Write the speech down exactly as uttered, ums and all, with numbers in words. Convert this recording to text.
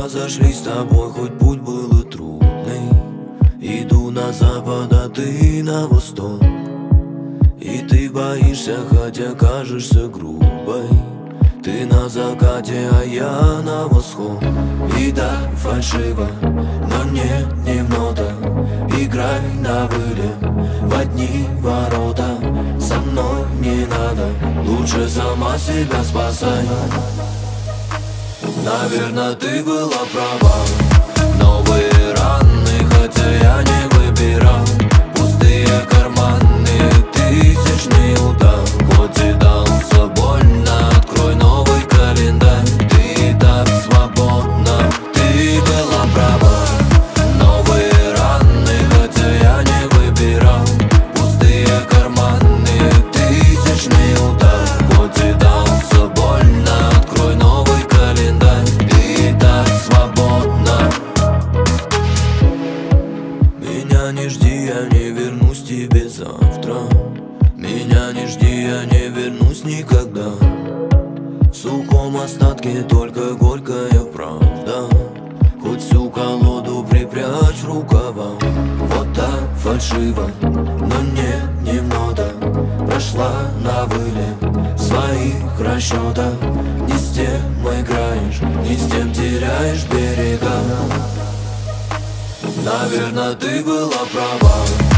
разошлись с тобой, хоть путь был и трудный. Иду на запад, а ты на восток. И ты боишься, хотя кажешься грубой. Ты на закате, а я на восход. И да, фальшиво, но нет, не в нотах. Играй на вылет, в одни ворота. Со мной не надо, лучше сама себя спасай. Наверно, ты была права. Новые раны, хотя я не выбирал. Пустые карманы, тысячный удар. Хоть и дался больно, открой новый календарь. Ты и так свободна, ты была права. Новые раны, хотя я не выбирал. Пустые карманы, тысячный удар. Хоть и дался больно, открой новый календарь. Ты и так свободна. Меня не жди, я не вернусь тебе завтра. Меня не жди, я не вернусь никогда. В сухом остатке только горькая правда. Хоть всю колоду припрячь в рукава. Вот так фальшиво, но нет, не в нотах. Прошла на вылет в своих расчетах. Не с тем играешь, не с тем теряешь берега. Наверно, ты была права.